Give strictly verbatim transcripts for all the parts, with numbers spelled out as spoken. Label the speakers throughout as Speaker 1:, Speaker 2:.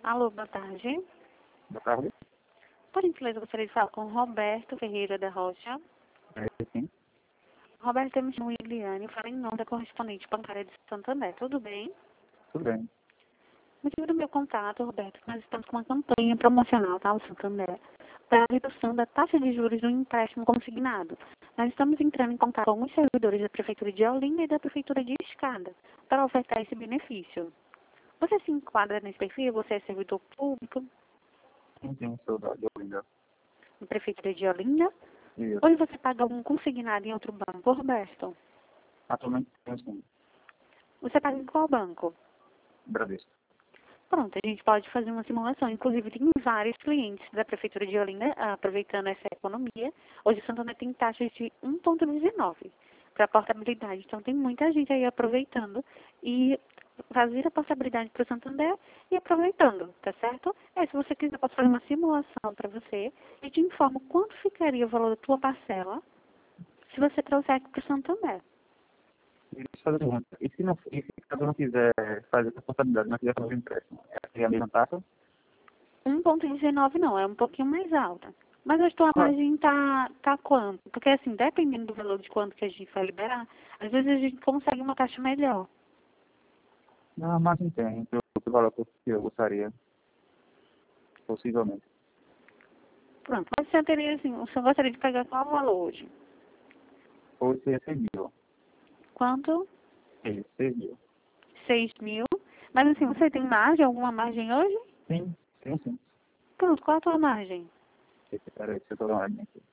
Speaker 1: Alô, boa tarde.
Speaker 2: Boa tarde.
Speaker 1: Por gentileza, eu gostaria de falar com Roberto Ferreira da Rocha.
Speaker 2: É, sim,
Speaker 1: Roberto, eu me chamo Iliane, falo em nome da correspondente bancária de Santander. Tudo bem?
Speaker 2: tudo bem.
Speaker 1: O motivo do meu contato, Roberto, nós estamos com uma campanha promocional, tá, o Santander, para a redução da taxa de juros do empréstimo consignado. Nós estamos entrando em contato com alguns servidores da Prefeitura de Olinda e da Prefeitura de Escada para ofertar esse benefício. Você se enquadra nesse perfil? Você é servidor público
Speaker 2: Sim, sim, sou da de Olinda.
Speaker 1: da Prefeitura de Olinda?
Speaker 2: E
Speaker 1: Ou você paga algum consignado em outro banco, Roberto?
Speaker 2: atualmente tenho sim,
Speaker 1: Você paga em qual banco?
Speaker 2: Bradesco.
Speaker 1: Pronto, a gente pode fazer uma simulação. Inclusive, tem vários clientes da Prefeitura de Olinda ah, aproveitando essa economia. Hoje, Santander tem taxas de um vírgula dezenove para a portabilidade. Então, tem muita gente aí aproveitando e fazer a portabilidade para o Santander e aproveitando, tá certo? É, se você quiser, eu posso fazer uma simulação para você e te informo quanto ficaria o valor da tua parcela se você trouxer aqui para o Santander.
Speaker 2: E deixa eu fazer uma pergunta. E se, não, e se caso eu não quiser fazer essa portabilidade, não quiser fazer o empréstimo, é a mesma taxa?
Speaker 1: um vírgula dezenove não, é um pouquinho mais alta. Mas a tua
Speaker 2: Ah,
Speaker 1: margem tá, tá quanto? Porque assim, dependendo do valor de quanto que a gente vai liberar, às vezes a gente consegue uma taxa melhor.
Speaker 2: não, mas entendo. Então, o valor que eu gostaria, possivelmente.
Speaker 1: Pronto, mas você teria assim, o senhor gostaria de pagar qual valor hoje?
Speaker 2: Ou seria seis mil.
Speaker 1: Quanto?
Speaker 2: Seis, seis mil.
Speaker 1: Seis mil. Mas assim, você tem margem, alguma margem hoje?
Speaker 2: Sim, sim, sim.
Speaker 1: Pronto, qual a tua margem?
Speaker 2: Espera aí, deixa eu estou dando uma olhadinha aqui.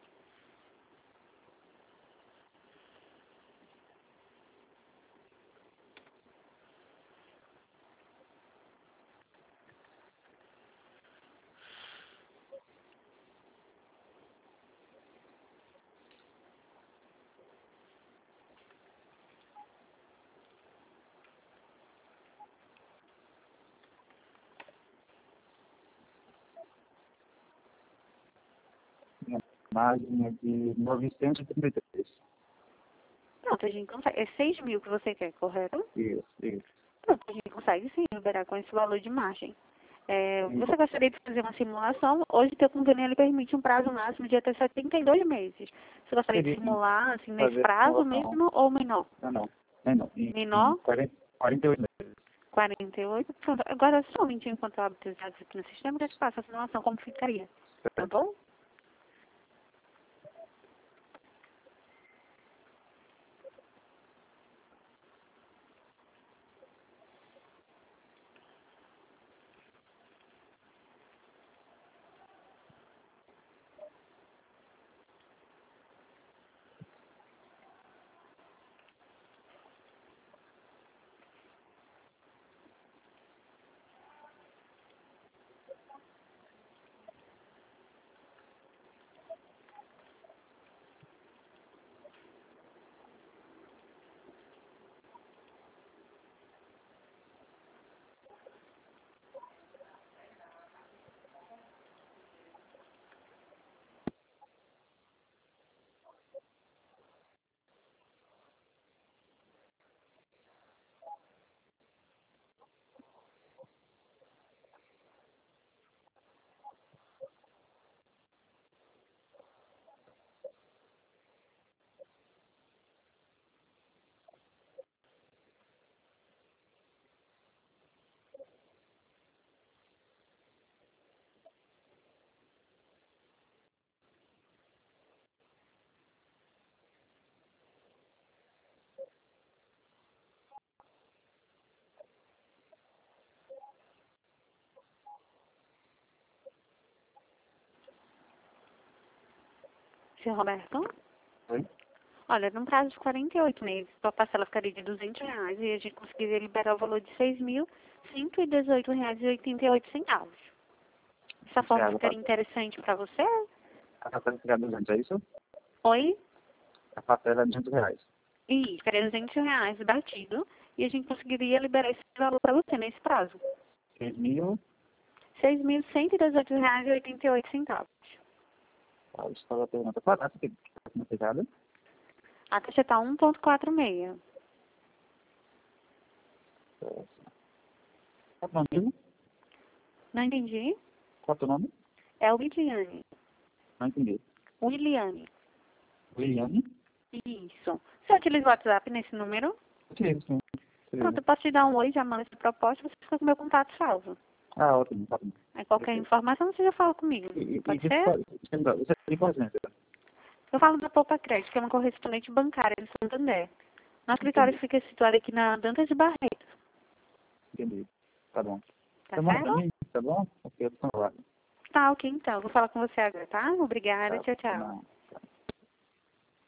Speaker 2: Minha margem é de novecentos e trinta e três.
Speaker 1: Pronto, a gente consegue. É seis mil que você quer, correto?
Speaker 2: Isso, isso.
Speaker 1: Pronto, a gente consegue sim liberar com esse valor de margem. É,
Speaker 2: E,
Speaker 1: você gostaria de fazer uma simulação? Hoje, teu convênio ele permite um prazo máximo de até setenta e dois meses. Você gostaria de
Speaker 2: seria sim,
Speaker 1: simular assim, nesse
Speaker 2: fazer a
Speaker 1: prazo
Speaker 2: simulação.
Speaker 1: mesmo ou menor?
Speaker 2: Não, não. Não, não. Em, em
Speaker 1: Menor,
Speaker 2: quarenta, quarenta e oito meses.
Speaker 1: quarenta e oito. Pronto, agora somente enquanto eu abro os dados aqui no sistema, eu te faço a simulação como ficaria. Tá
Speaker 2: Certo?
Speaker 1: bom? Senhor Roberto?
Speaker 2: Oi?
Speaker 1: Olha, num prazo de quarenta e oito meses, a parcela ficaria de duzentos reais e a gente conseguiria liberar o valor de seis mil cento e dezoito reais e oitenta e oito centavos. Essa forma
Speaker 2: Reais, a
Speaker 1: ficaria interessante para você?
Speaker 2: parcela fica duzentos, é isso?
Speaker 1: Oi?
Speaker 2: A parcela é duzentos reais.
Speaker 1: E trezentos reais batido e a gente conseguiria liberar esse valor para você nesse prazo.
Speaker 2: seis mil.
Speaker 1: seis mil cento e dezoito reais e oitenta e oito centavos.
Speaker 2: Ah, deixa eu fazer a pergunta. Qual a taxa que está sendo aplicada?
Speaker 1: A taxa está um vírgula quarenta e seis.
Speaker 2: Tá bom mesmo?
Speaker 1: Não entendi.
Speaker 2: Qual é o teu nome?
Speaker 1: É o Williane.
Speaker 2: Não entendi.
Speaker 1: Williane.
Speaker 2: Williane?
Speaker 1: Isso. Você utiliza o WhatsApp nesse número?
Speaker 2: Utilizo, sim.
Speaker 1: Pronto,
Speaker 2: Utilizo.
Speaker 1: eu posso te dar um oi, já manda essa proposta, você fica com o meu contato salvo.
Speaker 2: Ah, ótimo, ótimo.
Speaker 1: Aí qualquer informação você já fala comigo.
Speaker 2: E, e,
Speaker 1: Pode
Speaker 2: e
Speaker 1: ser?
Speaker 2: você tem qual agência?
Speaker 1: Eu falo da Poupa Crédito, que é uma correspondente bancária de Santander. Nosso escritório fica situado aqui na Dantas de Barreto.
Speaker 2: Entendi. Tá bom.
Speaker 1: Tá
Speaker 2: Tá bom
Speaker 1: certo?
Speaker 2: pra mim? Tá bom? Ok, eu tô no lado.
Speaker 1: Tá, ok então. Vou falar com você agora, tá? Obrigada.
Speaker 2: Tá,
Speaker 1: Tchau,
Speaker 2: tá
Speaker 1: tchau.
Speaker 2: bom.